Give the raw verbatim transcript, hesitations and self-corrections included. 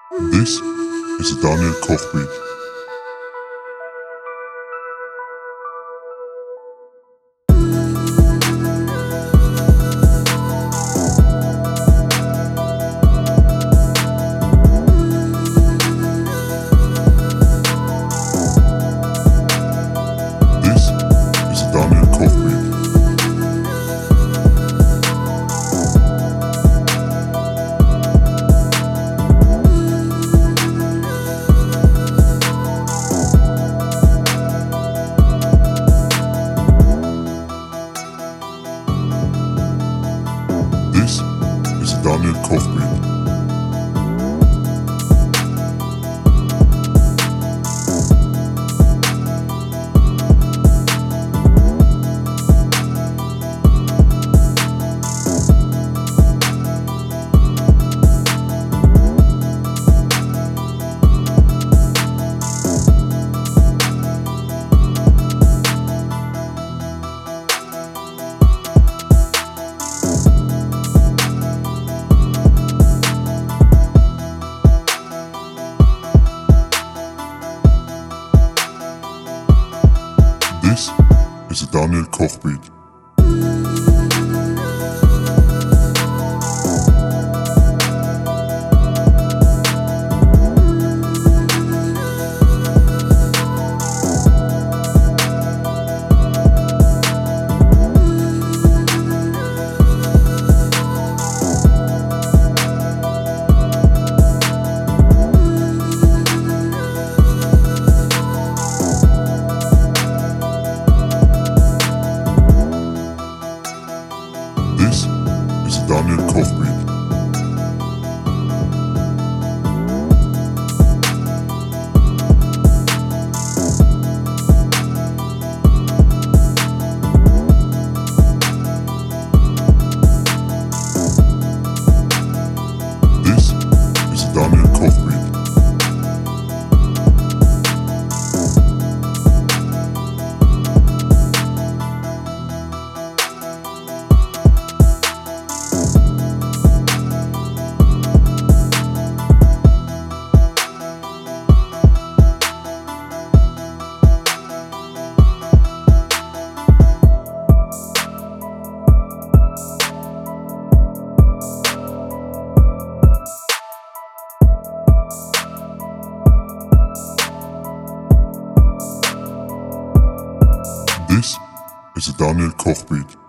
This is a Daniel Koch beat. This is a Daniel Koch beat. This is a Daniel Koch beat. This is a Daniel Koch beat. This is a Daniel Koch beat. This is a Daniel Koch beat. This is a Daniel Koch beat.